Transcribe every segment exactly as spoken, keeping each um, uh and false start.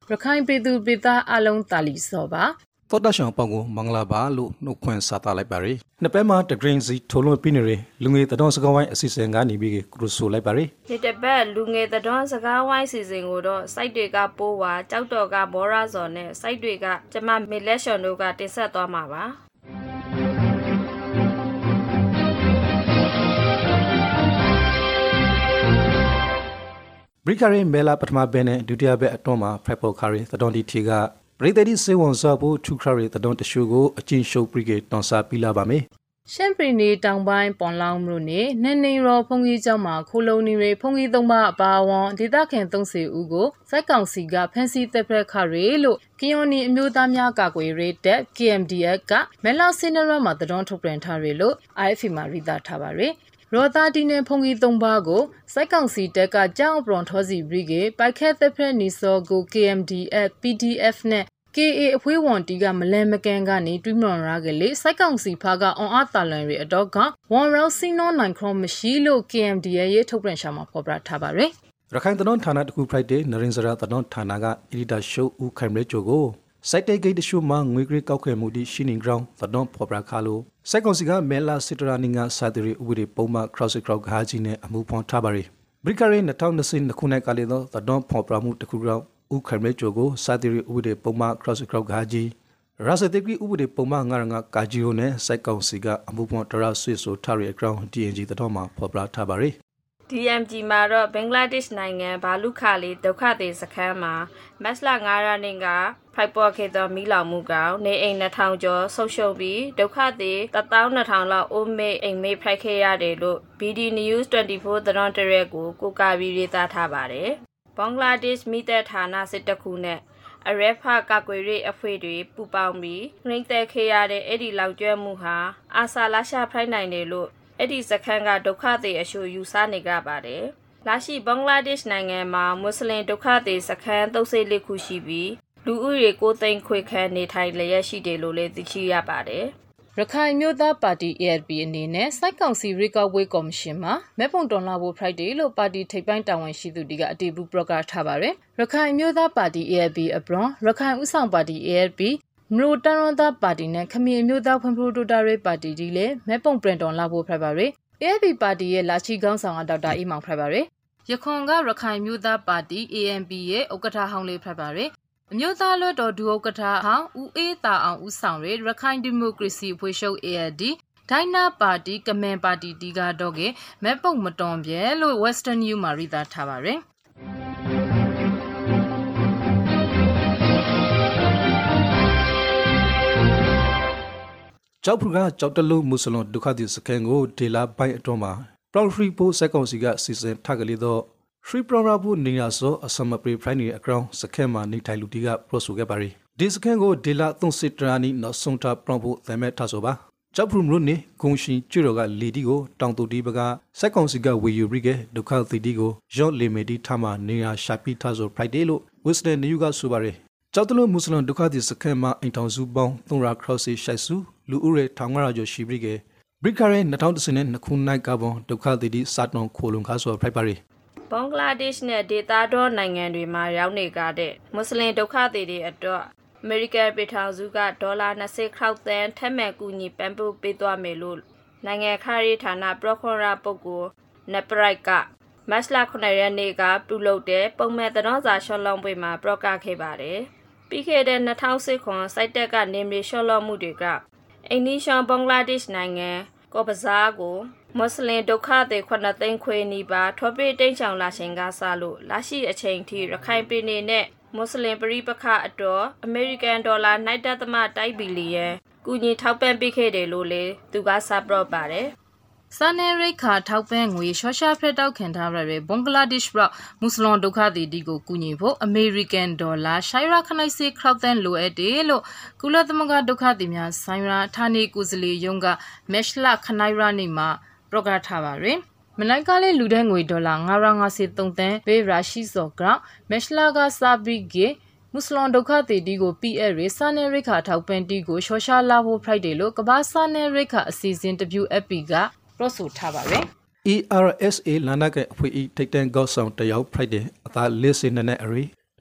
ရခိုင်ပြည်သူပြည်သားအလုံးတာလီစောပါသောတာရှောင်းပေါင်ကိုမင်္ဂလာပါလို့နှုတ်ခွန်းစာသားလိုက်ပါရယ်နှစ်ပတ်မှာတဂရင်းစီထိုးလွန်ပြီးနေရလူငယ်တတော်စကားဝိုင်းအစီအစဉ်ကနေပြီးကရုဆိုလိုက်ပါရယ်ဒီတစ်ပတ်လူငယ်တတော်စကားဝိုင်းအစီအစဉ်ကိုတော့စိုက်တွေကပိုးဝါကြောက်တော်ကမောရာဇော်နဲ့စိုက်တွေကကျမမေလက်ရှော်တို့ကတင်ဆက်သွားမှာပါဘရိကာရီမဲလာပထမဘဲနဲ့ဒုတိယဘဲအတွန်းမှာဖရက်ပေါ်ခါရီသတော်တီတီကပရိသတ်ဒီစေဝန်စားဖို့ထူခါရီသတော်တရှုကိုအချင်းရှုပ်ပရိကေတွန်စာပြလာပါမယ်ရှမ်ပရီနီတောင်ပိုင်းပွန်လောင်းမြို့နယ်နင်းနေရောဖုန်ကြီးကျောင်းမှာခိုလုံနေရဖုန်ကြီးသုံးပါအပါအဝင်ဒေသခံသုံးဆယ်ဦးကိုစိုက်ကောင်စီကဖမ်းဆီးတပ်ဖက်ခရီလို့ကီယွန်နီအမျိုးသားများကာကွယ်ရေးတပ် K M D F ကမဲလာစင်နရမှာတတော်ထုတ်ပြန်ထားရလို့ I F A မှာရိတာထားပါရယ်ရောသားတီနဲ့ဖုန်ကြီးသုံးပါကိုစိုက်ကောင်စီတပ်ကကြောင်းပရွန်ထောစီဘရီကေပိုက်ခဲတပ်ဖက်နီစောကို K M D F P D F နဲ့ K A အဖွေးဝန်တီကမလဲမကန်ကနေတွိမွန်ရာကလေးစိုက်ကောင်စီဖာကအွန်အားတာလန်ရီအတော့ကဝန်ရောစီနိုနိုင်ခရမရှိလို့ K M D A ရဲ့ထုတ်ပြန်ရှာမှာဖော်ပြထားပါရယ်ရခိုင်တနွန်ဌာနတကူဖရိုက်ဒေးနရင်စရာတနွန်ဌာနကအီဒီတာရှိုးဦးခိုင်ရဲချိုကိုစိုက်တေဂိတ်တရှုမှငွေကြေးကောက်ခွဲမှုဒီရှိနေဂရောင်းတနွန်ဖော်ပြခါလို့စိုက်ကောင်စီကမဲလာစစ်တရာနင်းကစာတရီဥပဒေပုံမှန်ခရော့စစ်ခရော့ဂါဂျီနဲ့အမှုဖော်ထားပါရယ်ဘရိကာရီနှစ်ထောင်နှစ်ခုနှစ်ကလေးတော့တနွန်ဖော်ပြမှုတကူရောဦးခိုင်ရဲချိုကိုစာတရီဥပဒေပုံမှန်ခရော့စစ်ခရော့ဂါဂျီရာစတေဂိဥပဒေပုံမှန်ငါရငါကာဂျီယိုနဲ့စိုက်ကောင်စီကအမှုဖော်တရာဆွေဆိုထားရယ်ဂရောင်း D N G တတော်မှာဖော်ပြထားပါရယ် D M G မှာတော့ဘင်္ဂလားဒေ့ရှ်နိုင်ငံဘာလုခါလီဒုက္ခသည်စခန်းမှာမတ်လငါးရက်နေ့ကဖိုက်ပေါ်ခေသောမီးလောင်မှုကြောင့်နေအိမ်နှစ်ထောင်ကျော်ဆုတ်ရှုံးပြီးဒုက္ခသည်တစ်သောင်းနှစ်ထောင်လောက်အိုးမေအိမ်မေဖိုက်ခဲ့ရတယ်လို့ B D News ၂၄ သတင်းတရက်ကိုကိုကာပြီးရေးသားထားပါတယ်။ဘင်္ဂလားဒေ့ရှ်မိသက်ဌာနစစ်တခုနဲ့အရက်ဖကာကွယ်ရေးအဖွဲ့တွေပူးပေါင်းပြီးနှိမ့်သက်ခဲ့ရတဲ့အဲ့ဒီလောက်ကျွမ်းမှုဟာအာဆာလာရှာဖိုက်နိုင်တယ်လို့အဲ့ဒီစခန်းကဒုက္ခသည်အရှိုယူဆနေကြပါတယ်။လာရှိဘင်္ဂလားဒေ့ရှ်နိုင်ငံမှာမွတ်စလင်ဒုက္ခသည်စခန်း၃၄ခုရှိပြီးလူဦးရေကိုသိန်းခွေခန့်နေထိုင်လျက်ရှိတယ်လို့လည်းသိရှိရပါတယ်။ရခိုင်မျိုးသားပါတီ A L P အနေနဲ့စိုက်ကောင်စီရီကောက်ဝေးကော်မရှင်မှာမဲပုံတော်လာဖို့ Friday လို့ပါတီထိပ်ပိုင်းတာဝန်ရှိသူတွေကအတည်ပြုပရော့ကာထားပါရယ်။ရခိုင်မျိုးသားပါတီ A L P အပရွန်ရခိုင်ဥဆောင်ပါတီ A L Pမလို့တန်ရွန်သားပါတီနဲ့ခမီမျိုးသားဖွံ့ဖြိုးတိုးတက်ရေးပါတီဒီလည်းမဲပုံပရင်တော်လာဖို့ဖက်ပါရယ်။ A L P ပါတီရဲ့လာချီခေါင်းဆောင်ကဒေါက်တာအေးမောင်ဖက်ပါရယ်။ရခွန်ကရခိုင်မျိုးသားပါတီ A M P ရဲ့ဥက္ကဋ္ဌဟောင်းလေးဖက်ပါရယ်။အမျိုးသားလွှတ်တော်ဒုဥက္ကဋ္ဌဟောင်းဦးအေးတာအောင်ဦးဆောင်ရရခိုင်ဒီမိုကရေစီအဖွဲ့ချုပ် A L D ဒိုင်းနာပါတီကမန်ပါတီတီကတော့ကမဲပုံမတော်ပြဲလို့ Western New မှာရိသားထားပါရယ်ကျောက်ဖူကကျောက်တလုံးမွတ်စလွန်ဒုက္ခသည်စခန်းကိုဒေလာပိုင်းအတွန်းမှာပရော်ဖရီပိုစက်ကောင်စီကစီစဉ်ထကလေးတော့ရှရီပရောရာဘူးနေရဆိုအစမပရီဖရိုင်းနေအကောင်စခန်းမှာနေထိုင်လူတီကပရော့ဆိုခဲ့ပါရီဒီစခန်းကိုဒေလာသုံးစစ်တရာနီနောက်ဆုံးထားပရော့ဖို့သမဲထားဆိုပါကျောက်ဖူမြို့နေဂုံရှင်ကျွတော်ကလီတီကိုတောင်တူတီဘကစက်ကောင်စီကဝေယူရီကဒုက္ခသည်တီကိုရော့လီမီတီထားမှာနေရရှာပီထားဆိုဖရိုက်ဒေးလို့ဝစ်စတန်နယူကဆိုပါရီကျောက်တလုံးမွတ်စလွန်ဒုက္ခသည်စခန်းမှာအိမ်ထောင်စုပေါင်းသုံးရာခရော့စီရှိုက်စုလူဦးရေထောင်ငါးရာကျော်ရှိပြီးကဘရိကာရဲ၂၀၁၂ခုနိုင်ကပွန်ဒုက္ခသည်တီစတ်တော်ခိုလုံခါဆိုဖရိုက်ပါရီဘင်္ဂလားဒေ့ရှ်နဲ့ဒေသတော်နိုင်ငံတွေမှာရောက်နေကြတဲ့မွတ်စလင်ဒုက္ခသည်တွေအတွက်အမေရိကန်ပြည်ထောင်စုကဒေါ်လာ၂၀ခရောက်သန်းထပ်မံကူညီပံ့ပိုးပေးသွားမယ်လို့နိုင်ငံခါရီဌာနပရော်ခေါ်ရာပုဂ္ဂိုလ်နပရိုက်ကမတ်လခုနှစ်ရက်နေ့ကပြုလုပ်တဲ့ပုံမှန်သတင်းစာရှော့လောင်းပွဲမှာပရော့ကာခဲ့ပါတယ်။ပြီးခဲ့တဲ့၂၀၁၈ခုစိုက်တက်ကနေမြေရှော့လောင်းမှုတွေကအိန္ဒိယဘင်္ဂလားဒေ့ရှ်နိုင်ငံကော့ဘဇားကိုမွတ်စလင်ဒုက္ခသည်ခုနှစ်သိန်းခွဲနီးပါးထွက်ပြေးတိမ်းရှောင်လာခြင်းကစလို့လာရှိအချိန်ထိရခိုင်ပြည်နယ်နဲ့မွတ်စလင်ပရိပခအတော်အမေရိကန်ဒေါ်လာနိုင်တသမတိုက်ဘီလီယံကူညီထောက်ပံ့ပေးခဲ့တယ်လို့လည်းသူကစပရော့ပါတယ်။စာနယ်ရိတ်ခါထောက်ပံ့ငွေရှော့ရှာဖရက်တောက်ခံထားရတဲ့ဘင်္ဂလားဒေ့ရှ်ပြည်မွတ်စလွန်ဒုက္ခသည်တီကိုကူညီဖို့အမေရိကန်ဒေါ်လာရှိုင်ရာခနိုင်စီခရောက်တန်လိုအပ်တယ်လို့ကုလသမဂ္ဂဒုက္ခသည်များဆိုင်ရာဌာနေကိုယ်စားလှယ်ယုံကမက်ရှ်လခနိုင်ရာနေမှာပရော့ကာထားပါရယ်မလိုက်ကလေးလူတဲ့ငွေဒေါ်လာငါးရာငါးစီသုံးတန်းပေးရရှိစောကမက်ရှ်လာကစာဘီဂေမွတ်စလွန်ဒုက္ခသည်တီကို P L ရေစာနယ်ရိတ်ခါထောက်ပံ့တီကိုရှော့ရှာလာဖို့ Friday လို့ကမ္ဘာစာနယ်ရိတ်ခါအစီအစဉ် W F P ကပရော့ဆိုထားပါရယ် E R S A လန်နာကအဖွေအထိတ်တန်ကောက်ဆောင်တယောက် Friday အသားလေးစင်းနဲ့အရီ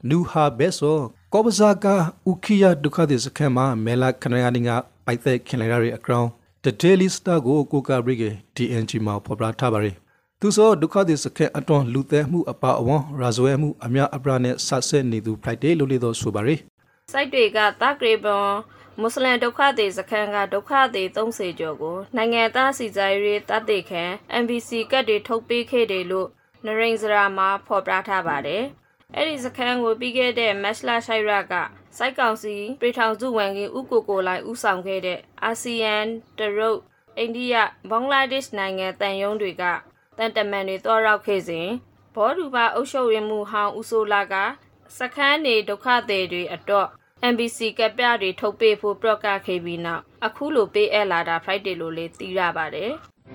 နူဟာဘဲဆိုကောပဇာကာဥခိယဒုက္ခသည်စခန်းမှာမဲလာခနယာနီငါပိုက်သက်ခင်လိုက်ရတဲ့အကောင် The Daily Star ကိုကိုကဘရိကေ D N G မှာဖော်ပြထားပါတယ်သူဆိုဒုက္ခသည်စခန်းအတွန်းလူသက်မှုအပါအဝန်ရာဇဝဲမှုအများအပြားနဲ့ဆက်ဆက်နေသူ Friday လို့လေတော့ဆိုပါတယ်စိုက်တွေကတာဂရေဘွန်မွတ်စလင်ဒုက္ခသည်စခန်းကဒုက္ခသည်သုံးဆယ်ကျော်ကိုနိုင်ငံသားစီစာရေးတတ်သိခံ M B C ကတ်တွေထုတ်ပေးခဲ့တယ်လို့နရိန်စရာမှာဖော်ပြထားပါတယ်။အဲ့ဒီစခန်းကိုပြီးခဲ့တဲ့မက်လာရှိုင်ရကစိုက်ကောင်စီပြည်ထောင်စုဝန်ကြီးဦးကိုကိုလိုက်ဦးဆောင်ခဲ့တဲ့အာဆီယံတရုတ်အိန္ဒိယဘင်္ဂလားဒေ့ရှ်နိုင်ငံတန်ယုံတွေကတန်တမန်တွေတောရောက်ခဲ့စဉ်ဘောဒူပါအုပ်ချုပ်ရေးမှူးဟောင်းဦးဆိုလာကစခန်းနေဒုက္ခသည်တွေအတော့M B C ကပြတွေထုတ်ပေးဖို့ပြကခဲ့ပြီးနောက်အခုလိုပေးအပ်လာတာ Friday လို့လေသိရပါတယ်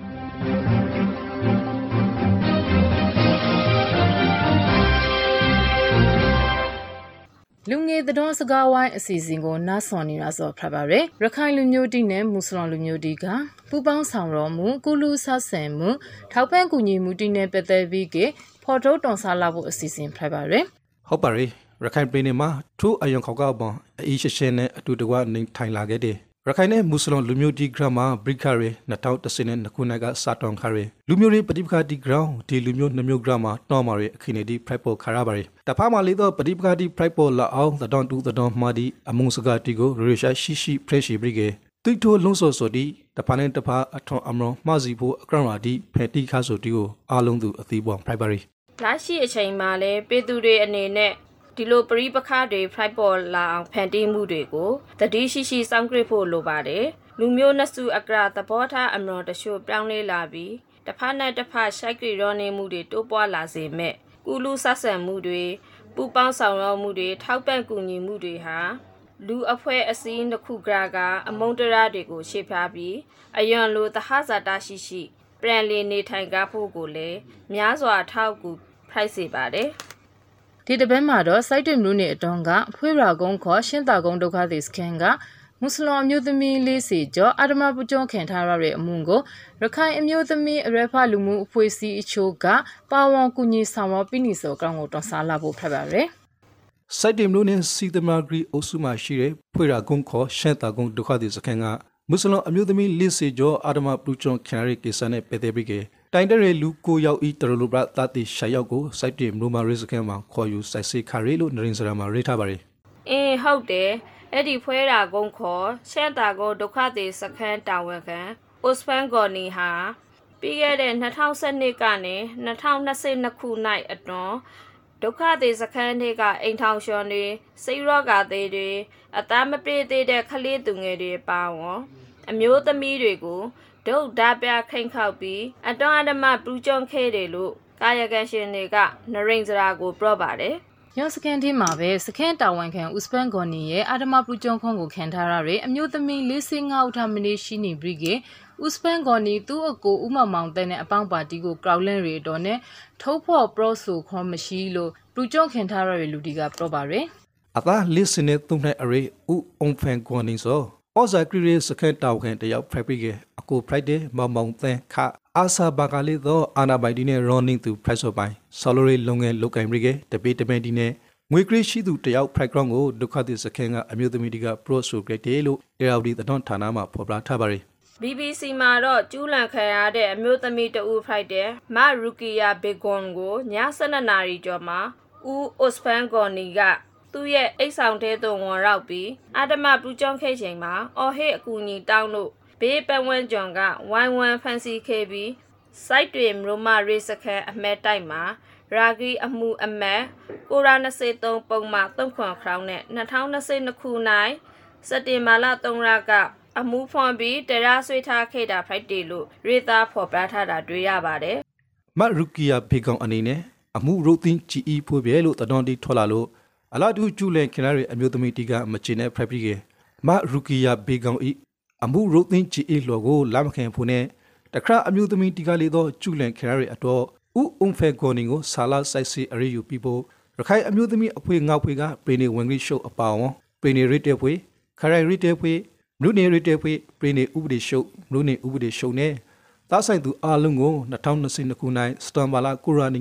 လူငယ်တော်စကားဝိုင်းအစီအစဉ်ကိုနားဆွန်နေတာဆိုဖတ်ပါရယ်ရခိုင်လူမျိုးတိနဲ့မွတ်စလင်လူမျိုးတိကပူပေါင်းဆောင်တော်မူကုလူဆဆန်မှုထောက်ပံ့ကူညီမှုတိနဲ့ပတ်သက်ပြီးကဖော်ထုတ်တော်ဆလာဖို့အစီအစဉ်ဖတ်ပါရယ်ဟုတ်ပါရယ်ရခိုင်ပြည်နယ်မှာထိုးအယုံခေါကောက်ပံအီရှရှင်းနဲ့အတူတကွနေထိုင်လာခဲ့တဲ့ရခိုင်နဲ့မွတ်စလင်လူမျိုးဒီဂရမ်မှာဘရိခရီနှစ်ထောင်တစ်စနဲ့ခုနှစ်ကစာတောင်းခရီလူမျိုးတွေပဋိပက္ခဒီဂရမ်ဒီလူမျိုးနှမျိုးဂရမ်မှာတော်မာရီအခင်းနေဒီဖရိုက်ပေါ်ခါရပါရီတဖာမှာလေတော့ပဋိပက္ခဒီဖရိုက်ပေါ်လာအောင်သတော်တူသတော်မှာဒီအမုံစကားတီကိုရေရှာရှိရှိဖရက်ရှိဘရိကေတိထိုလုံးစောစောဒီတဖာနဲ့တဖာအထွန်အမရောမှားစီဖို့အကရမ်ရာဒီဖက်တီခါဆိုတီကိုအားလုံးသူအသီးပွန်ဖရိုက်ပါရီလာရှိအချိန်မှာလဲပေသူတွေအနေနဲ့ဒီလိုပရိပခါတွေဖိုက်ပေါ်လာအောင်ဖန်တီးမှုတွေကိုတတိရှိရှိစောင့်ကြည့်ဖို့လိုပါတယ်လူမျိုးနှစုအကရာသဘောထားအမတော်တချို့ပြောင်းလဲလာပြီးတစ်ဖက်နဲ့တစ်ဖက်ရှိုက်ကြရောနေမှုတွေတိုးပွားလာစေမဲ့ကုလူဆက်ဆံမှုတွေပူပေါင်းဆောင်ရွက်မှုတွေထောက်ပံ့ကူညီမှုတွေဟာလူအဖွဲ့အစည်းတစ်ခုကကအမုန်းတရားတွေကိုရှေ့ဖျားပြီးအယံလိုသဟဇာတရှိရှိပြန်လည်နေထိုင်ကြဖို့ကိုလည်းများစွာထောက်ကူဖိုက်စေပါတယ်ဒီတပတ်မှာတော့စိုက်တွင်မျိုးနဲ့အတွန်းကဖွေးရာကုန်းခေါ်ရှင်းတာကုန်းဒုက္ခသည်စခန်းကမွတ်စလင်အမျိုးသမီးလေးစီကျော်အာဒမပူကျော်ခံထားရတဲ့အမှုကိုရခိုင်အမျိုးသမီးအရဖလူမှုအဖွဲ့အစည်းအချို့ကပါဝန်ကူညီဆောင်ရွက်ပြီးနေစောကောင်းကိုတော်စားလာဖို့ဖတ်ပါရယ်စိုက်တွင်မျိုးနဲ့စီသမဂရီအုပ်စုမှရှိတဲ့ဖွေးရာကုန်းခေါ်ရှင်းတာကုန်းဒုက္ခသည်စခန်းကမွတ်စလင်အမျိုးသမီးလေးစီကျော်အာဒမပူကျော်ခံရတဲ့ကိစ္စနဲ့ပတ်သက်ပြီးတိုင်တရဲလူကိုရောက်ဤတရလူပရတတိရှာရောက်ကိုစိုက်တင်မလိုမာရီစခန်းမှာခေါ်ယူစိုက်စေခါရီလို့နရင်စရာမှာရေးထားပါတယ်အင်းဟုတ်တယ်အဲ့ဒီဖွဲတာကုန်းခေါ်ရှမ်းတာကုန်းဒုက္ခသည်စခန်းတာဝန်ခံအိုစဖန်ဂေါ်နီဟာပြီးခဲ့တဲ့၂၀၁၂ကနေ၂၀၂၂ခု၌အတွန်းဒုက္ခသည်စခန်းတွေကအိမ်ထောင်ရှော်တွေစိတ်ရောဂါသေးတွေအသားမပြေသေးတဲ့ကလေးသူငယ်တွေပါဝင်အမျိုးသမီးတွေကိုဒုတ်ဓာပြခိန်ခောက်ပြီးအတော်အဓမ္မပူးကျုံခဲ့တယ်လို့ကာယကံရှင်တွေကနရိန်စရာကိုပြောပါတယ်။ရောစကန်တီမှာပဲစကန်တာဝန်ခံဦးစပန်ဂွန်နီရဲ့အာဓမပူးကျုံခွန်ကိုခံထားရတဲ့အမျိုးသမီးလေးစင်းငါးဦးထမင်းရှိနေပြီးကဦးစပန်ဂွန်နီသူ့အကိုဦးမောင်မောင်တဲ့နဲ့အပေါင်းပါတီကိုကောက်လန့်ရီတော်နဲ့ထုတ်ဖို့ပရော့ဆိုခွန်မရှိလို့ပူးကျုံခံထားရတဲ့လူတီကပြောပါရယ်။အသားလေးစင်းနဲ့သုံးနဲ့အရေးဦးအုံဖန်ဂွန်နီဆိုဩဇာကရီစကန်တာဝန်ခံတယောက်ဖရိုက်ပြီးကအကို Friday မောင်မောင်တဲ့ခအာဆာဘာကလေးသောအာနာဘိုင်ဒီနဲ့ running to price of buy ဆော်လိုရီလုံငယ်လုတ်ကင်ပြီးကတပေတမဲဒီနဲ့ငွေကရရှိသူတယောက် background ကိုဒုက္ခသည်စခန်းကအမျိုးသမီးတွေက pro so great လို့ A R D တတော်ဌာနမှာဖော်ပြထားပါတယ် B B C မှာတော့ကျူးလန်ခံရတဲ့အမျိုးသမီးတဦး Friday မရူကီယာဘေဂွန်ကိုည၁၂နာရီကျော်မှာဦးအိုစဖန်ဂေါ်နီကသူ့ရဲ့အိတ်ဆောင်ထဲသို့ဝင်ရောက်ပြီးအာဓမပူးကျုံခဲ့ချိန်မှာအော်ဟစ်အကူအညီတောင်းလို့ဘေးပတ်ဝန်းကျင်ကဝိုင်းဝန်းဖန်ဆီးခဲ့ပြီးစိုက်တွင်ရိုမာရေးစခန်းအမဲတိုက်မှာရာဂီအမှုအမတ်ကိုရာ၂၃ပုံမှသုံးခွန်ခေါင်းနဲ့၂၀၂၂ခု၌စက်တင်ဘာလ၃ရက်ကအမှုဖွင့်ပြီးတရားစွဲထားခဲ့တာဖိုက်တယ်လို့ရေသားဖော်ပြထားတာတွေ့ရပါတယ်မရူကီယာဘေကောင်အနေနဲ့အမှုရိုသင်းဂျီအီဖွေပြဲလို့တတော်တီထွက်လာလို့အလာတူကျူလန်ခင်ရရဲ့အမျိုးသမီးတီကမချင်တဲ့ဖရိုက်ပြီးကမရူကီယာဘေကောင်ဤအမှုရိုသင်းဂျီအီလောကိုလာမခင်ဖုန်နဲ့တခါအမျိုးသမီးတီကလေးတော့ကျူလန်ခင်ရရဲ့အတော့ဥအုံဖဲဂေါ်နင်းကိုဆာလာဆိုင်စီအရေးယူပြီးဖို့ရခိုင်အမျိုးသမီးအဖွေငေါဖွေကပရိနေဝင်ကြီးရှုပ်အပါဝန်ပရိနေရစ်တဲဖွေခရိုင်ရစ်တဲဖွေမလူနေရစ်တဲဖွေပရိနေဥပဒေရှုပ်မလူနေဥပဒေရှုပ်နဲ့သားဆိုင်သူအားလုံးကို၂၀၂၂ခု၌စတန်ဘာလာကိုရာနီက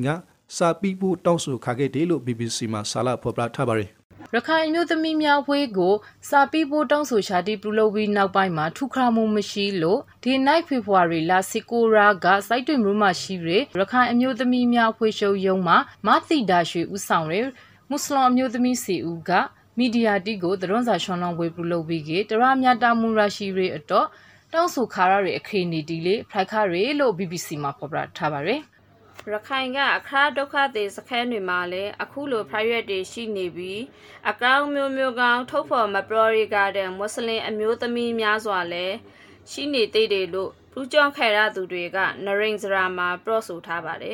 စာပြီးဖို့တောင်းဆိုခါခဲ့တယ်လို့ B B C မှာစာလဖော်ပြထားပါတယ်ရခိုင်မျိုးသမီးများဝေးကိုစာပြီးဖို့တောင်းဆိုရှာတီပြုလုပ်ပြီးနောက်ပိုင်းမှာထုခရမှုမရှိလို့ဒီနိုင်ဖေဖော်ဝါရီလစီကိုရာကစိုက်တွင်မျိုးမှရှိရရခိုင်အမျိုးသမီးများဖွေရှုံရုံးမှာမသီတာရွှေဦးဆောင်ရမွတ်စလင်အမျိုးသမီးစီဦးကမီဒီယာတီကိုတရွန်စာရှောင်းလောင်းဝေပြုလုပ်ပြီးကတရမြတာမူရရှိရအတော့တောင်းဆိုခါရရအခရီးတီလေးဖိုက်ခရလို့ B B C မှာဖော်ပြထားပါတယ်ရခိုင်ကအခါဒုက္ခတွေစခန်းတွေမှာလည်းအခုလို private တွေရှိနေပြီးအကောင့်မျိုးမျိုးကောင်းထုတ်ဖော်မပရော်ရီကတဲ့မွတ်စလင်အမျိုးသမီးများစွာလည်းရှိနေသေးတယ်လို့ပူကြောင့်ခဲရသူတွေကနရိန်စရာမှာပြောဆိုထားပါတယ်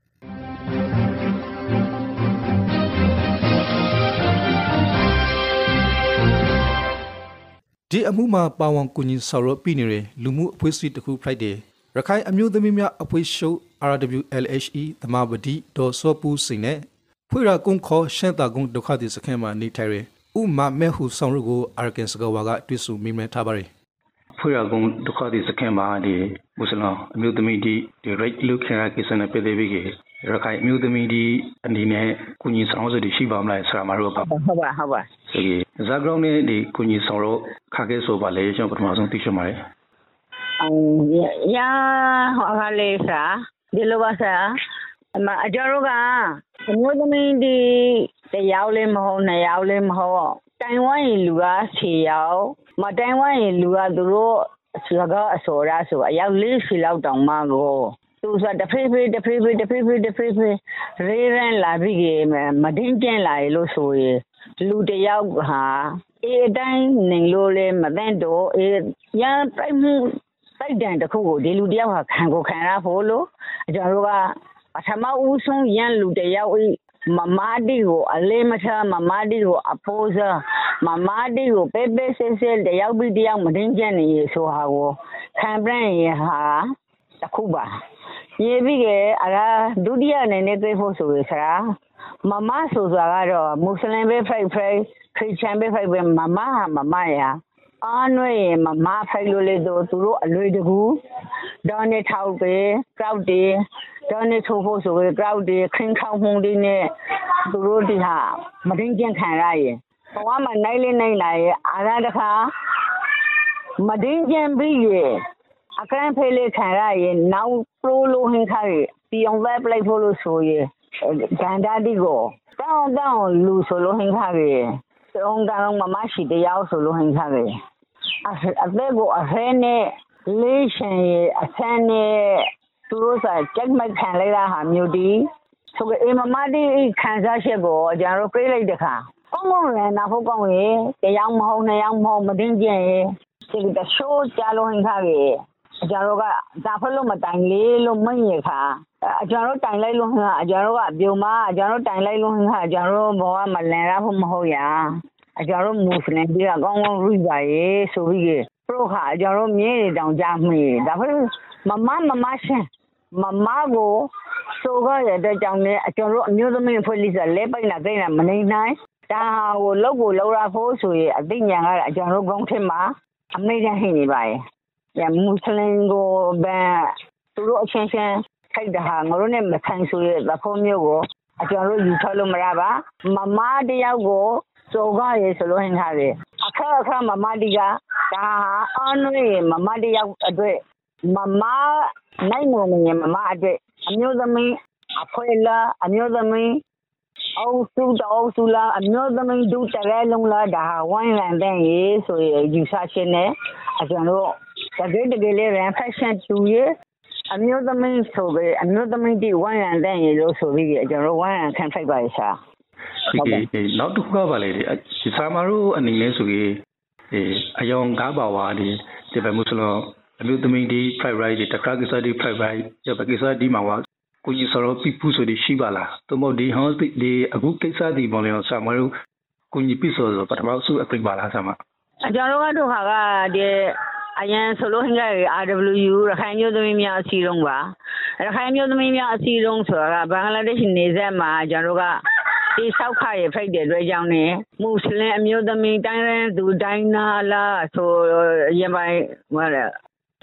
ဒီအမှုမှာပါဝန်ကူညီဆောင်ရွက်ပြီးနေတဲ့လူမှုအဖွဲ့အစည်းတစ်ခု Friday ရခိုင်အမျိုးသမီးများအဖွဲ့ချုပ် R W L H E သမဝတိဒေါ်စောပူးစိန်နဲ့ဖွေရာကုန်းခေါ်ရှမ်းတာကုန်းဒုက္ခသည်စခန်းမှာနေထိုင်ရဥမာမဲဟုဆောင်ရုပ်ကိုအာရကန်စကဝါကတွေ့ဆုံမိမဲထားပါတယ်ဖွေရာကုန်းဒုက္ခသည်စခန်းမှာဒီမွတ်စလင်အမျိုးသမီးဒီ right လုခရာကိစ္စနဲ့ပြည်သေးပြီးရခိုင်အမျိုးသမီးဒီအနေနဲ့ကုညီဆောင်ရွက်တွေရှိပါမလားဆရာမတို့ပါဟုတ်ပါဟုတ်ပါဒီဇာဂရောင်းနဲ့ဒီကုညီဆောင်ရွက်ခါခဲ့ဆိုပါလေကျွန်တော်ပထမဆုံးသိချင်ပါတယ်呀，好好嘞噻，ဒီလိုပါဆရာအမအကြတော့ကအမျိုးသမီးဒီတယောက်လေးမဟုတ်နှစ်ယောက်လေးမဟုတ်တိုင်ဝမ်လူကဆယ်ယောက်မတိုင်ဝမ်လူကသူတို့စကားအစောရဆိုအယောက်လေးဆယ်လောက်တောင်မှကိုသူဆိုတဖေးဖေးတဖေးဖေးတဖေးဖေးတဖေးဖေးရေရန်လာပြီးမဒင်းကျန်လာလို့ဆိုရလူတယောက်ဟာအေးတိုင်းနေလို့လေမသိတော့အေးရန်ပိုက်မှုစိုက်တန်တစ်ခုကိုဒီလူတယောက်ဟာခံကိုခံရဖို့လို့ကျွန်တော်တို့ကပထမဦးဆုံးရန်လူတယောက်မမတီကိုအလေးမထားမမတီကိုအဖိုးစားမမတီကိုပဲပဲဆဲဆဲတယောက်ပြီးတယောက်မတင်းကျပ်နေရဆိုဟာကိုခံပြရဟာတစ်ခုပါရေပြီးကအဲ့ဒါဒုတိယအနေနဲ့တွေ့ဖို့ဆိုရဆရာမမဆိုဆိုတာကတော့မွတ်စလင်ပဲဖိုက်ဖိုက်ခရစ်ယာန်ပဲဖိုက်ပဲမမဟာမမရာအားနွေးမမဖိုက်လို့လေတော့သူတို့အလွေတကူဒေါ်နေထောက်ပဲကောက်တယ်ဒေါ်နေထိုးဖို့ဆိုရကောက်တယ်ခင်းခေါမှုတွေနဲ့သူတို့ဒီဟာမတင်းကျန်ခံရရဲ့ဘဝမှာနိုင်လေးနိုင်လာရဲ့အားရတခါမတင်းကျန်ပြီးရဲ့အခန်းဖေးလေးခံရရဲ့နောက်ပရိုလိုဟင်ခါရဲ့ပြောင်းလဲပလိုက်ဖို့လို့ဆိုရဲ့ဂန္ဓာဒီကိုတောင်းတောင်းလူဆိုလို့ဟင်ခါရဲ့တုံးတောင်းမမရှိတရားဆိုလို့ဟင်ခါရဲ့အသက်ကိုအဖဲနဲ့လေးရှင်ရဲ့အဆန်းနဲ့သူတို့စာချက်မခံလိုက်တာဟာမျိုးဒီဆိုကေမမဒီခံစားချက်ကိုကျွန်တော်ပြေးလိုက်တဲ့ခါကောင်းကောင်းလည်းနာဖို့ကောင်းရဲ့တရားမဟုတ်နှစ်ယောက်မဟုတ်မတင်းကျင်ရဲ့ဒီတရှိုးကြလို့ဟင်ခါရဲ့ကျွန်တော်ကဒါဖလို့မတိုင်လေးလို့မရခါကျွန်တော်တိုင်လိုက်လို့ဟာကျွန်တော်ကအပြုံမကျွန်တော်တိုင်လိုက်လို့ဟာကျွန်တော်ဘောကမလန်ရဖို့မဟုတ်ရကျွန်တော်မွတ်စလင်တွေကကောင်းကောင်းရူပါရဲ့ဆိုပြီးပရိုခါကျွန်တော်မြင်းတွေတောင်ကြမေးဒါဖလို့မမမမရှင်မမကိုဆိုကြရတဲ့ကြောင့်လည်းကျွန်တော်အမျိုးသမီးဖွဲ့လိစလဲပိုက်လာတဲ့မနေနိုင်ဒါကိုလောက်ကိုလောက်ရဖို့ဆိုရင်အသိဉာဏ်ကကျွန်တော်ကောင်းထင်မှာအမေရဟင်းနေပါရဲ့ရမွတ်စလင်ကိုဘယ်သူတို့အချင်းချင်းထိုက်တာဟာငါတို့နဲ့မဆိုင်ဆိုရသဖို့မျိုးကိုကျွန်တော်ယူထားလို့မရပါမမတယောက်ကိုဆိုကြရဲဆိုလို့ဟင်ထားတယ်အခါအခါမမတီကဒါအနွေမမတယောက်အတွက်မမနိုင်မနေမမအတွက်အမျိုးသမီးအဖွဲလာအမျိုးသမီးအောက်စုတောက်စုလာအမျိုးသမီးဒုတရဲလုံးလာဒါဝိုင်းလန်တဲ့ရေဆိုရယူဆခြင်းနဲ့ကျွန်တော်တကယ်တကယ်လေးရန်ဖက်ရှင်တူရအမျိုးသမီးဆိုပဲအမျိုးသမီးဒီဝိုင်းလန်တဲ့ရေလို့ဆိုပြီးကျွန်တော်ဝိုင်းလန်ခံဖိုက်ပါရစားဒီနောက်တစ်ခုကပါလေဒီဆာမာတို့အနေနဲ့ဆိုရင်ဒီအယောင်ကားပါဝါဒီဒီပဲမွတ်စလင်အမျိုးသမီးဒီ private right ဒီတခါကိစ္စဒီ private right ဒီပဲကိစ္စဒီမှာဝါကိုကြီးစော်ပြပူဆိုဒီရှိပါလားသို့မဟုတ်ဒီဟောဒီအခုကိစ္စဒီပေါ်လေဆာမာတို့ကိုကြီးပြဆိုတော့ပထမဆုံးအပြိပါလားဆာမာကျွန်တော်ကတော့ဟာကဒီအရင်ဆိုလို့ဟင်က R W U ရခိုင်မျိုးသမီးများအစည်းအရုံးပါရခိုင်မျိုးသမီးများအစည်းအရုံးဆိုတာကဘင်္ဂလားဒေ့ရှ်နေဆက်မှာကျွန်တော်ကဒီဆောက်ခရဖိတ်တဲ့အတွက်ကြောင့်နေမွတ်စလင်အမျိုးသမီးတိုင်းရန်သူတိုင်းနာလာဆိုရပိုင်းဟောတယ်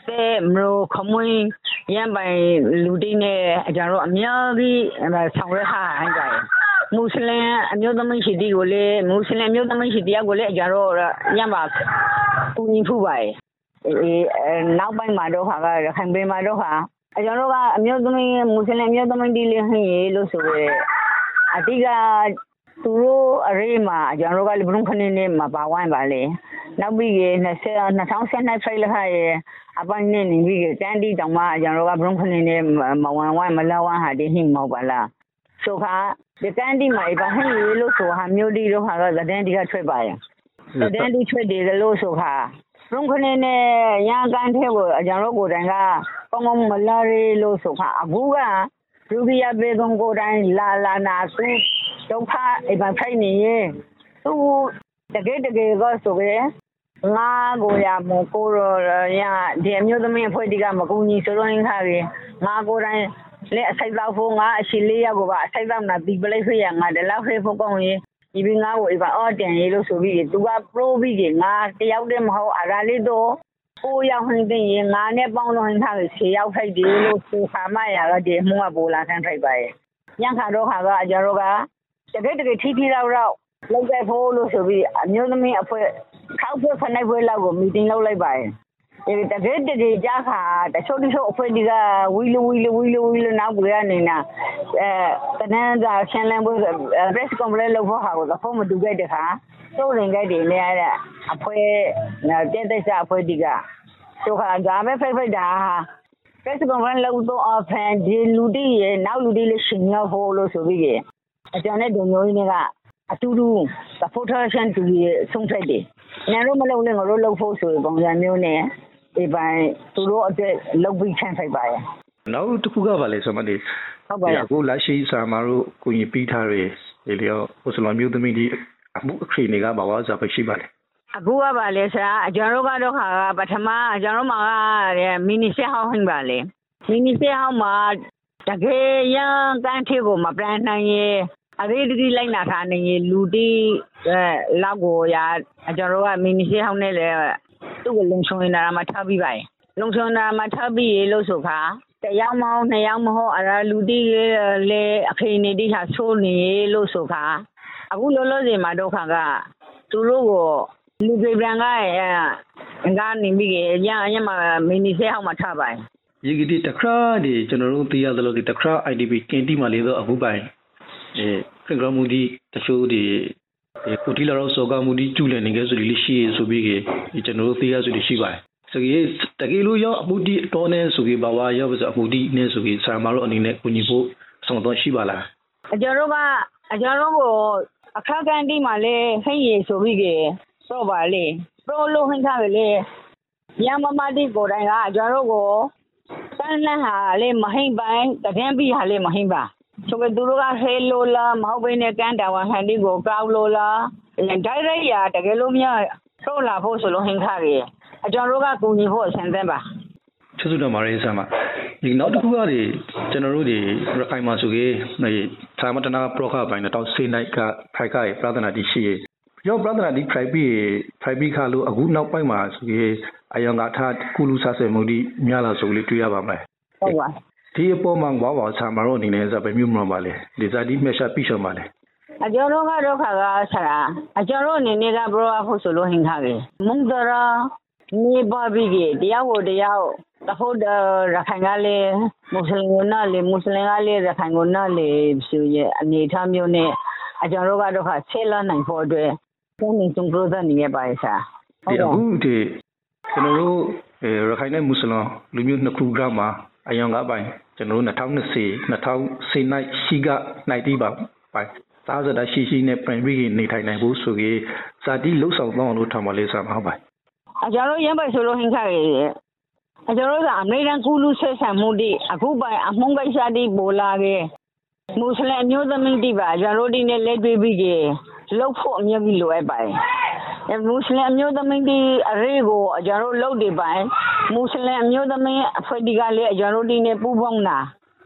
တဲ့မလို့ခမွင်းရမ်းပိုင်လူတိနဲ့ကျွန်တော်အများကြီးဆောင်ရွက်ထားဟန်ကြတယ်မွတ်စလင်အမျိုးသမီးရှိတီကိုလေမွတ်စလင်အမျိုးသမီးရှိတီကိုလေကျွန်တော်ရမ်းပါကူညီဖူးပါရဲ့အဲနောက်ပိုင်းမှာတော့ခါကခိုင်ပင်မှာတော့ခါကျွန်တော်ကအမျိုးသမီးမွတ်စလင်အမျိုးသမီးတီလေးဟင်းရေလို့ဆိုရဲအတိကသူတို့အရေးမှာကျွန်တော်ကလေဘုံခနေနေမှာပါဝိုင်းပါလေနောက်ပြီးရ၂၀၂၀၁၂ဖိုင်လခရဲ့အပိုင်းနဲ့နေပြီးတန်တီတောင်မှကျွန်တော်ကဘုံခနေနေမဝမ်ဝိုင်းမလာဝမ်ဟာဒီဟင်းမောပါလားဆိုခါဒီတန်တီမှာဘာဟင်းရေလို့ဆိုဟာမျိုးတီတော့ဟာကတန်တီကထွက်ပါရဲ့တန်တီထွက်တယ်လို့ဆိုခါဘုံခနေနေရန်ကန်ထဲကိုကျွန်တော်ကိုယ်တိုင်ကကောင်းကောင်းမလာရေလို့ဆိုခါအခုကဒုတိယပေကုံကိုယ်တိုင်လာလာနာသူဒုက္ခအပဖိုင်နေရင်သူတကယ်တကယ်ကဆိုရဲငါကိုရမကိုရဒီအမျိုးသမီးအဖွဲ့တီကမကူညီဆိုတော့ခါပြီငါကိုယ်တိုင်လက်အဆိုင်တော့ဖို့ငါအရှိလေးရောက်ပါအဆိုင်တော့နာဒီပလေးဖေးရငါတလောက်ဖေးဖို့ကောင်းရင်ဒီပြီးငါ့ကိုအပအော်တင်ရေလို့ဆိုပြီးသူကပရိုပြီးကငါတယောက်တည်းမဟုတ်အရာလေးတော့ကိုရောက်ဟင်းတင်ရင်ငါနဲ့ပေါင်းလို့ဟင်းထားပြီးဆေးရောက်ဖိုက်တယ်လို့ဆိုခါမရတော့ဒီမှုကပိုလာခံထိုက်ပါရဲ့ညခါတော့ခါကကျွန်တော်ကတကယ်တကယ်ထီထီတော့တော့လောက်ခဲ့ဖို့လို့ဆိုပြီးအမျိုးသမီးအဖွဲ့ခောက်ဖွဲ့ခနိုင်ဖွဲ့လောက်ကိုမီတင်လုပ်လိုက်ပါရဲ့ဒီတကယ်တကယ်ကြားခါတချို့တချို့အဖွဲ့ဒီကဝီလဝီလဝီလဝီလနောက်ကိုရနေတာအဲတနန်းသာရှင်းလင်းဖို့ press conference လုပ်ဖို့ဟာကိုတော့မတူခဲ့တဲ့ခါတိုးရင်ခဲ့တယ်လေအဖွဲ့တဲ့တဲ့စားအဖွဲ့ဒီကဆိုခါဒါပဲဖိတ်ဖိတ်တာ press conference လုပ်တော့အဖန်ဒီလူတီရဲ့နောက်လူတီလေးရှင်ရောက်ဖို့လို့ဆိုပြီးအကြောင်းနဲ့ဒုံမျိုးကြီးကအတူတူ supportation တူဆုံးဖြတ်တယ်။ညတော့မလုပ်နဲ့ငါတို့လုပ်ဖို့ဆိုရင်ပုံစံမျိုးနဲ့ဒီပိုင်းသူတို့အတွက်လုပ်ပြီးချန်ဖိုက်ပါရဲ့။နောက်တစ်ခုကပါလေဆိုမှဒီဟုတ်ပါရဲ့အခုလက်ရှိဆာမာတို့ကိုကြီးပြီးထားရဒီလျောဟိုစလောမျိုးသမီးဒီအမှုအခရီးတွေကဘာဝစားပဲရှိပါလေ။အခုကပါလေဆရာကျွန်တော်ကတော့ခါပထမကျွန်တော်မှာမီနီဆက်ဟောင်းဟင်းပါလေ။မီနီဆက်ဟောင်းမှာတကယ်ရန်ကန်ထေကိုမပန်းနိုင်ရဲ့အရေးဒီလိုက်နာထားနေလူတီအဲလောက်ကိုရကျွန်တော်ကမီနီရှေဟောင်းနဲ့လေသူ့ကိုလုံချုံနေတာမှထားပြီးပါရင်လုံချုံနေတာမှထားပြီးလို့ဆိုခါတယောက်မဟုတ်နှစ်ယောက်မဟုတ်အရာလူတီလေအဖေနေတိဟာဆိုးနေလို့ဆိုခါအခုလောလောဆယ်မှာဒုက္ခကသူတို့ကိုလူတွေပြန်ကအဲကနေပြီးရရမှာမီနီရှေဟောင်းမှထားပါရင်ဒီကတိတခါဒီကျွန်တော်တို့သိရသလိုဒီတခါ I D P ကင်တီမှာလေတော့အခုပိုင်အဲကင်ဂရမူဒီတချို့ဒီကိုတီလာရောစောကမူဒီကျူလနေခဲ့ဆိုဒီရှိဆိုပြီးဒီကျွန်တော်တို့သိရဆိုဒီရှိပါတယ်ဆိုကြီးတကယ်လို့ရောအမှုဒီတော်နေဆိုပြီးဘာဝရောဆိုအမှုဒီနေဆိုပြီးဆာမာတို့အနေနဲ့ကိုညီဖို့ဆောင်တော့ရှိပါလားအကျွန်တော်ကအကျွန်တော်ကိုအခါကန်တီမှာလေဟိတ်ရဆိုပြီးတော့ပါလေပရိုလိုဟင်ထားလေရမမတီကိုတိုင်ကကျွန်တော်ကိုတန်းလန်းဟာလေမဟိန်ပိုင်းတကန်းပြီးဟာလေမဟိန်ပါဆိုတော့သူတို့ကဟဲလိုလာမဟုတ်ဘဲနဲ့ကန်တာဝဟန်ဒီကိုကောက်လိုလာဒိုင်ရိုက်ရတကယ်လို့များတော့လာဖို့ဆိုလို့ဟင်ခါကြီးအကျွန်တော်တို့ကကူညီဖို့အဆင်သင့်ပါချစ်စုတော်မာရေးဆမ်းပါဒီနောက်တစ်ခုကဒီကျွန်တော်တို့ဒီရခိုင်မှာဆိုကြီးသာမတနာပရောခပိုင်းတော့စေနိုင်ကဖိုက်ကပြဿနာတိရှိရောပြဿနာတိဖိုက်ပြီးဖိုက်ပြီးခါလို့အခုနောက်ပိုင်းမှာဆိုကြီးအယောင်ကထားကုလူဆဆယ်မှုဒီများလာဆိုလေးတွေ့ရပါမယ်ဟုတ်ပါဒီအပေါ်မှာဘာဝဆာမာရောအနေနဲ့စပဲမြို့မှာပါလေဒီဇာတိမျက်ရှာပြရှော်ပါလေအကျော်တို့ကတော့ခါကဆရာအကျော်တို့အနေနဲ့ကဘရောဖို့ဆိုလို့ဟင်ထားတယ်မုံဒရာနေပါပြီတရားကိုတရားတဖို့ရခိုင်ကလည်းမွတ်စလင်ကလည်းမွတ်စလင်ကလည်းရခိုင်ကလည်းဆိုရအနေထားမျိုးနဲ့အကျော်တို့ကတော့ခါဆဲလာနိုင်ဖို့အတွက်ပုံနေစုံပရိုဇာနေရပါရဲ့ဆရာဒီအခုဒီကျွန်တော်တို့ရခိုင်နဲ့မွတ်စလင်လူမျိုးနှစ်ခုကမှာအယောင်ကပိုင်းကျွန်တော်တို့၂၀၂၀ ၂၀၁၀နိုင်ရှိကနိုင်တီးပါပိုင်းသားစတာရှိရှိနဲ့ပြင်ပြီးနေထိုင်နိုင်ဖို့ဆိုပြီးဇာတိလှုပ်ဆောင်တော့လို့ထားပါလေဆရာမဟုတ်ပါအကျွန်တော်ရမ်းပါဆိုလို့ဟင်ခါရည်အကျွန်တော်ကအမေရိကန်ကူလူဆက်ဆံမှုဒီအခုပိုင်းအမှုကိစ္စဒီပေါ်လာခဲ့မွတ်စလင်မျိုးသမီးဒီပါကျွန်တော်ဒီနဲ့လက်တွေ့ပြီးကြီးလှုပ်ဖို့အမြဲကြီးလိုအပ်ပါတယ်မွတ်စလင်မျိုးသမီးဒီအရေးကိုအကျွန်တော်လှုပ်နေပိုင်းမွတ်စလင်မျိုးသမီးအဖွဲ့ဒီကလည်းအကျွန်တော်ဒီနဲ့ပူးပေါင်းတာ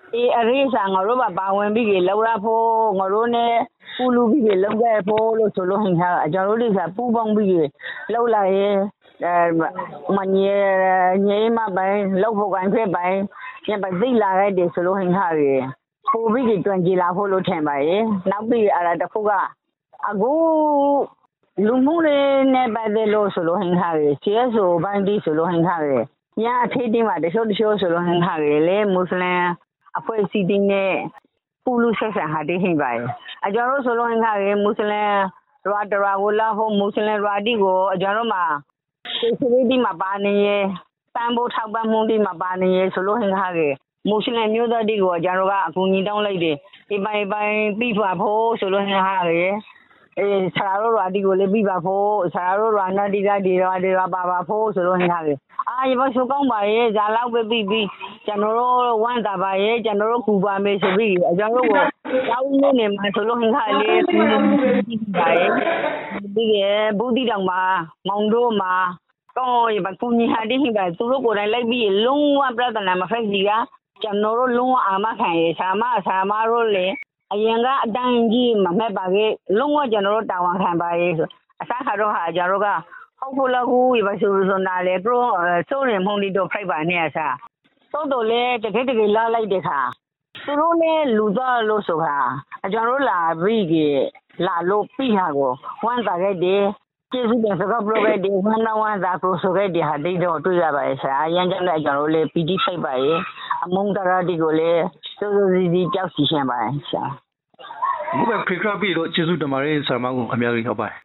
အေးအရေးစားငါတို့ပါပါဝင်ပြီးကြီးလောက်ရဖို့ငါတို့နဲ့ပူလူပြီးကြီးလောက်ခဲ့ဖို့လို့ဆိုလို့ဟင်ထားကျွန်တော်တို့ကပူပေါင်းပြီးကြီးလောက်လာရဲ့အဲမညေညေမပိုင်းလောက်ဖို့ကန်ဖြစ်ပိုင်းညပသိလာခဲ့တယ်ဆိုလို့ဟင်ထားရယ်ပို့ပြီးကြီးတွင်ကြလာဖို့လို့ထင်ပါရဲ့နောက်ပြီးအဲ့ဒါတစ်ခုကအခုလူမှုရေးနဲ့ပတ်သက်လို့ဆိုလို့ဟင်ထားရယ် C S O ဘိုင်းဒီဆိုလို့ဟင်ထားရယ်ညာအထေးတင်းမှာတချို့တချို့ဆိုလို့ဟင်ထားရယ်လေမွတ်စလင်အဖွဲ့အစည်းတင်းနဲ့ပူလူဆက်ဆံဟာတင်းဟင်ပါရဲ့အကျွန်တော်တို့ဆိုလို့ဟင်ထားရယ်မွတ်စလင်ရွာတရာကိုလာဖို့မွတ်စလင်ရွာတီကိုအကျွန်တော်မှာစေစရီဒီမှာပါနေရဲ့တန်ဖိုးထောက်ပံ့မှုဒီမှာပါနေရဲ့ဆိုလို့ဟင်ထားရယ်မွတ်စလင်မျိုးသားတီကိုအကျွန်တော်ကအကူအညီတောင်းလိုက်တယ်ဒီပိုင်းပိုင်းပြီးပါဖို့ဆိုလို့ဟင်ထားရယ်အေးဆရာတို့ရွာတီကိုလည်းပြီးပါဖို့ဆရာတို့ရွာနာတီကဒီရွာဒီရွာပါပါဖို့ဆိုလို့ဟင်ထားရယ်အာရပါဆိုကောင်းပါရဲ့ဇာလောက်ပဲပြီးပြီးကျွန်တော်တို့ဝမ်းသာပါရဲ့ကျွန်တော်တို့ကူပါမယ်ဆိုပြီးကျွန်တော်တို့ကိုတောင်းနေနေမှာဆိုလို့ဟင်ထားလေပြီးပါရဲ့ပြီးရဘူးတီတောင်မှာမောင်တို့မှာတော့ရပါကူညီဟာတင်းဟင်ပါသူတို့ကိုယ်တိုင်လိုက်ပြီးလုံးဝပြဿနာမဖက်စီကကျွန်တော်တို့လုံးဝအာမခံရဲ့ဆာမဆာမတို့လေအရင်ကအတန်းကြီးမမဲ့ပါခဲ့လုံးဝကျွန်တော်တို့တာဝန်ခံပါရဲ့ဆိုအစားခါတော့ဟာကျွန်တော်တို့ကဟုတ်ဖို့လောက်ကိုရပါဆိုဆိုနာလေပရိုစိုးရင်မုန်ဒီတော့ဖိုက်ပါနဲ့အစားတော့တော့လေတကယ်တကယ်လာလိုက်တဲ့ခါသူတို့နဲ့လူသားလို့ဆိုခါကျွန်တော်တို့လာပြီးကြီးလာလို့ပြီးဟာကိုဝမ်းသာခဲ့တယ်ကျေးဇူးတင်စကားပြောခဲ့တယ်ဝမ်းသာဝမ်းသာပရိုဆိုခဲ့တယ်ဟာတိတ်တော့တွေ့ရပါရဲ့ဆရာအရင်ကလည်းကျွန်တော်တို့လေပီတီဖိုက်ပါရဲ့အမုံတရာတီကိုလည်းစိုးစိုးစီစီကြောက်စီရှင်ပါဆရာဘုရားခရစ်ခရပီတို့ကျေးဇူးတင်ပါတယ်ဆရာမကိုအများကြီးဟုတ်ပါတယ်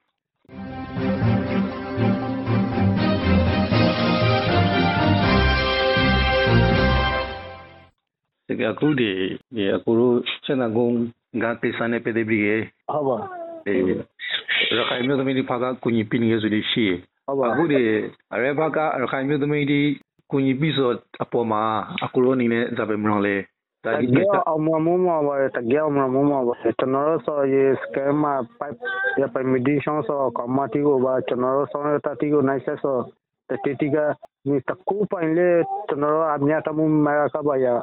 ဒီကအခုဒီအခုတို့စနေကုန်းကတေးစနေပေဒေဘီရဲ့ဟုတ်ပါဒီရခိုင်မျိုးသမီးတွေဖာကကုညီပင်းရဆိုလို့ရှိဟုတ်ပါအခုဒီရဘကရခိုင်မျိုးသမီးတွေကုညီပြီးဆိုအပေါ်မှာအခုတို့အနေနဲ့ဇာပဲမလို့လေဒါဒီအမမမပါတကယ်အမမမပါကျွန်တော်တို့ဆိုရစကမ်မှာပိုက်ရပမီဒီရှင်းဆိုကမတီကိုပါကျွန်တော်တို့ဆောင်ရတတီကိုနိုင်ဆက်ဆိုတတိတိကဒီတကူပိုင်လေကျွန်တော်တို့အမြတ်တမှုမှာကပါရ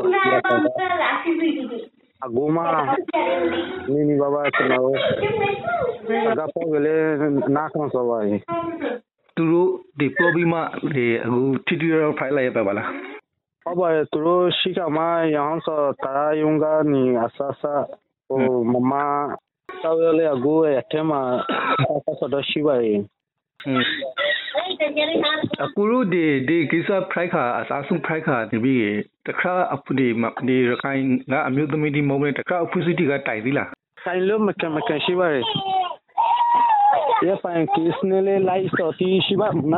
အကူမနီနီဘာဘာကျွန်တော်ကပေါ်ကလေးနားကောင်ဆိုပါရင်သူတို့ဒီပေါ်ပြီးမှဒီအခု tutorial file လိုက်ရပါလားဟုတ်ပါရဲ့သူတို့ရှိကမှရအောင်ဆိုတာယုံကနေအဆဆဟိုမမတော်ရလေအကူရဲ့အထက်မှာအဆဆတော့ရှိပါရဲ့အခုတို့ဒီဒီကိစ္စဖရိုက်ခါအစားဆုံးဖရိုက်ခါဒီပြီးတခါအပဒီဒီရခိုင်ကအမျိုးသမီးဒီမုံနဲ့တခါအဖူးစီတီကတိုင်သီလားတိုင်လို့မကမကရှိပါရဲ့ရပိုင်ကိစ္စနဲ့လေလိုက်စောတီရှိပါမနာ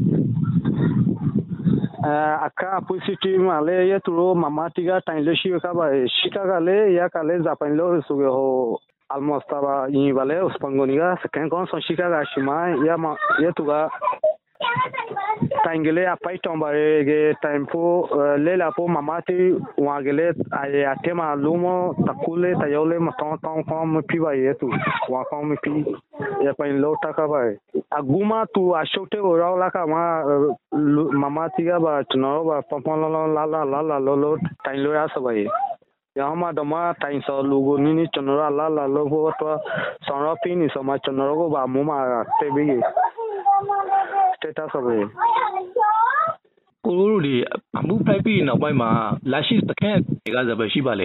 အခါအဖူးစီတီမှာလေရသူတို့မမတီကတိုင်လို့ရှိကပါရှိကကလေရကလေဇာပိုင်လို့ဆိုဟိုalmost estaba y vale os pangoniga se can con son chica ga shima ya ma ya tuga tangele apai tombare ge tempo le la po mamati wa gele ay atema lumo takule tayole maton ton kom pi ba ye tu wa kom pi ya pain lo taka ba aguma tu ashote ora la ka ma mamati ga ba tno ba pon la la la la la lo lo tain lo ya sa ba ye यहाँ में दमा टाइम सौ लोगों ने नहीं चंद्रा ला ला लोगों तो सारा पी नहीं समाज चंद्रा को बामू मारा ते भी स्टेटस है कुरुरु दी अमु पाइपी ना पाइ मा लाशी तखे का जब शी बाले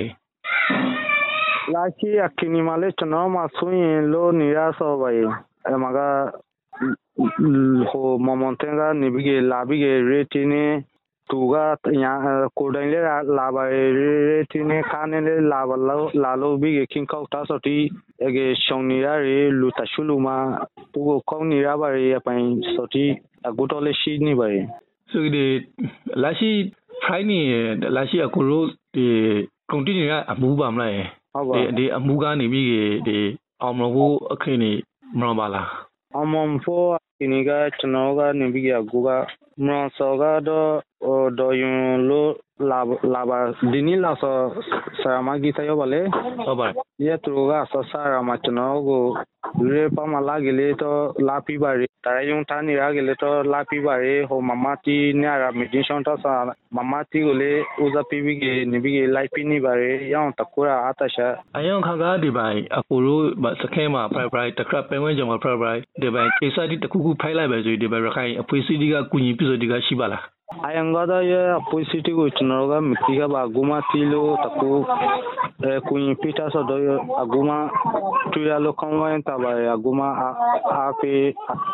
लाशी अखनी माले चंद्रा मा सुई लो निराश हो भाई मगा हो मोमंतेगा निबिगे लाबिगे रेटिने तुगा यहाँ कोडाइले लाभा रे तिने खाने ले लाभा लो लालो भी किंग काउटा सोटी एगे शौनिया रे लुताशुलुमा तुगो कौनिया बारे अपन सोटी अगुटोले शीनी बारे so the लाशी फ्राइनी लाशी अकुरो the कंटिन्यू या अमुबा मलाय the the अमुगा ने भी the अमरबो अखिनी मरबाला अममफो किनिगा चनोगा ने भी अगुगा मरसोगा दो do yung lo laba laba dini la so sarama gita yo bale oba ye truga so sarama chno go re pa mala gele to lapi bare Tara yung tani agile to lapi bare ho mamati nyara meditation to sa mamati gole uza pibige nibige life ni bare yang takura atasha ayong khaga di bai akuru ba sakhe ma phai phai takra penwen jong ma phai phai di bai kesa di takuku phai lai ba so di bai rakai apoi sidi ga kunyi piso di ga shi ba la ayang gada ya apoi sidi go chnoga mitiga ba aguma tilo taku kunyi pita so do aguma tuya lo konwen ta ba aguma a pe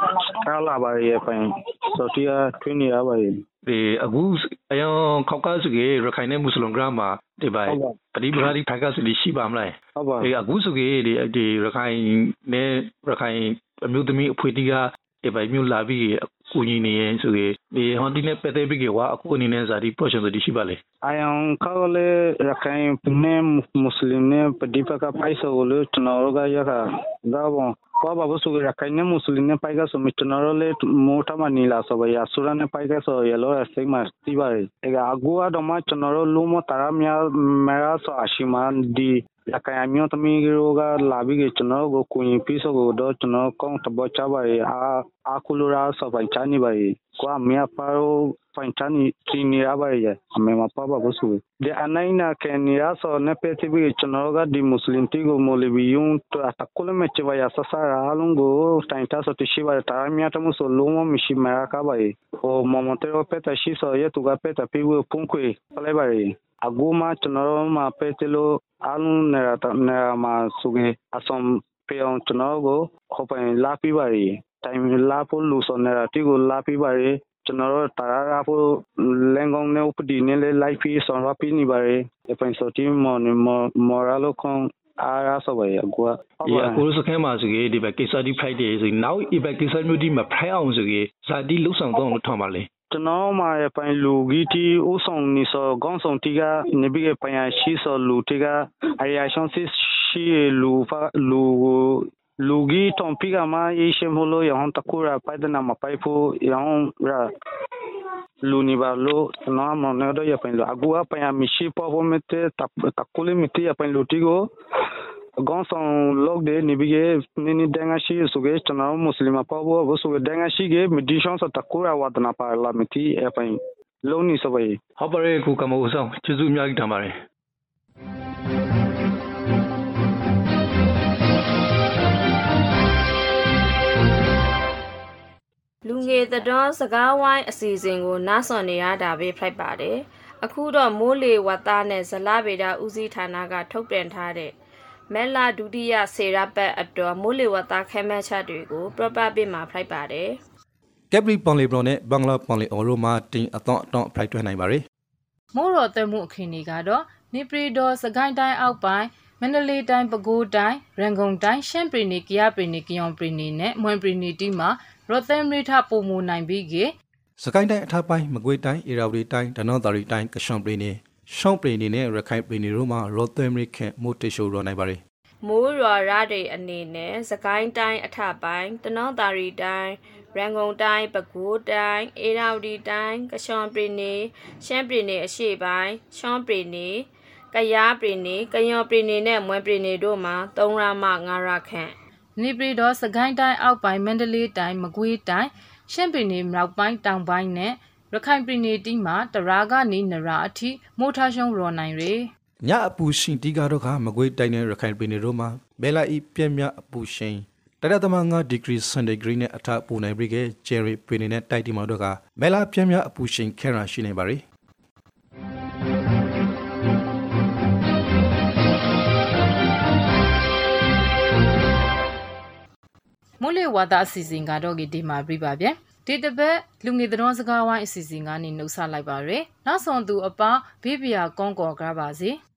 kala ba ye pai so tia twini ya ba ye the agu ayong khawka suge rakai ne muslim grama di bai padi bradi phaka sidi shi ba mlai the agu suge di di rakai ne rakai amyu tami aphoi ti ga di bai myu la bi kunyi ni ye suge di hondi ne pete bi ge wa aku ni ne zari portion di shi ba le ayang kawale rakai ne muslim ne padi phaka paisa golo tnaroga ya ka gabo ko babu su rakai ne muslim ne paiga so mitnarole mota manila so ya sura ne paiga so yelo asik ma tibare ega agua doma tnaro lumo taramya mera so ashiman di rakai amyo tami roga labi ge tnaro go kuin piso go do tnaro kong tabo chabai a akulura so panchani bai ko amya paro panchani trinira bai ya ame ma pa babu su de anaina kenira so ne petibi tnaro ga di muslim ti go molibi yung to atakule me chwa ya sasa alungo tainta so tishiba taramya tamu so lumo mishimera ka bai o momotero peta shi so ye tuga peta piwo punkwe pale bai aguma tnaro ma petelo alun nera nera ma suge asom peon tnaro go hopai lapi bai time lapo luso nera tigo lapi bai tnaro tarara po lengong ne updi ne le life so rapi ni bai e pen so ti mo moralo kon ara so bai agua ya ko so khe ma suge di ba kesa di friday so now e ba kesa myu di ma phai aung suge sa di lu sang tong lo thon ma le tno ma ya pai lu gi ti u song ni so gong song ti ga ne bi ge pai shi so lu ti ga aya shon si shi lu fa lu lu gi tong pi ga ma yi shem holo ya hon takura pai da na ma pai pu ya hon ra lu ni ba lo no ma ne do ya pai lo agua pai mi shi po po mete takule miti ya pai lu ti go gong song log de ni bi ge ni ni denga shi su ge tno muslima pa bo bo su ge denga shi ge meditation so takura wa na pa la miti e pai lo ni so bai ha pare ku ka mo usang chizu mya gi ta ma re လူငယ်တော်စကားဝိုင်းအစီအစဉ်ကိုနားဆွနေရတာပဲဖိုက်ပါတယ်အခုတော့မိုးလေဝသနဲ့ဇလဗေဒဦးစီးဌာနကထုတ်ပြန်ထားတဲ့မဲလာဒုတိယဆေရပတ်အတော်မိုးလေဝသခဲမှတ်ချက်တွေကိုပြပပေးမှာဖိုက်ပါတယ်ကက်ပလီပွန်လီဘလောနဲ့ဘင်္ဂလားပွန်လီအော်ရိုမာတင်အတော့အတော့ဖိုက်တွဲနိုင်ပါရယ်မိုးတော်တက်မှုအခင်းတွေကတော့နေပြည်တော်စကိုင်းတိုင်းအောက်ပိုင်းမန္တလေးတိုင်းပဲခူးတိုင်းရန်ကုန်တိုင်းရှမ်းပြည်နယ်ကယားပြည်နယ်ကယောင်ပြည်နယ်နဲ့မွန်ပြည်နယ်တီမှာရောသမ်ရီထပုံမူနိုင်ပြီးကစကိုင်းတိုင်းအထက်ပိုင်းမကွေးတိုင်းအေရာဝတီတိုင်းဒနောသာရီတိုင်းကရှောင်းပြည်နယ်ရှောင်းပြည်နယ်နဲ့ရခိုင်ပြည်နယ်တို့မှာရောသမ်ရီခန့်မိုးတရှိုးရောနိုင်ပါရယ်မိုးရွာရတဲ့အနေနဲ့စကိုင်းတိုင်းအထက်ပိုင်းဒနောသာရီတိုင်းရန်ကုန်တိုင်းပဲခူးတိုင်းအေရာဝတီတိုင်းကရှောင်းပြည်နယ်ရှမ်းပြည်နယ်အရှေ့ပိုင်းရှောင်းပြည်နယ်ကယားပြည်နယ်ကယောင်ပြည်နယ်နဲ့မွန်ပြည်နယ်တို့မှာသုံးရမှငါးရခန့်နေပြည်တော်စကိုင်းတိုင်းအောက်ပိုင်းမန္တလေးတိုင်းမကွေးတိုင်းရှမ်းပြည်နယ်မြောက်ပိုင်းတောင်ပိုင်းနဲ့ရခိုင်ပြည်နယ်တီမှာတရာကနေနရာအထိမိုးထရှုံရောနိုင်ရယ်ညအပူရှင်တီကတော့ခမကွေးတိုင်းနဲ့ရခိုင်ပြည်နယ်တို့မှာဘဲလာဤပြင်းမြအပူရှင်တရသမငါဒီဂရီစန်တီဂရီနဲ့အထပူနိုင်ပြီကဂျယ်ရီပြည်နယ်နဲ့တိုက်တီမှာတို့ကဘဲလာပြင်းမြအပူရှင်ခဲရာရှိနေပါရယ်မိုးလေဝသအစီအစဉ်ကတော့ဒီမှာပြပါဗျ။ဒီတစ်ပတ်လူငယ်တော်စကားဝိုင်းအစီအစဉ်ကနေနှုတ်ဆက်လိုက်ပါရယ်။နောက်ဆုံးသူအပဘေးပြာကောင်းကော်ကားပါစေ။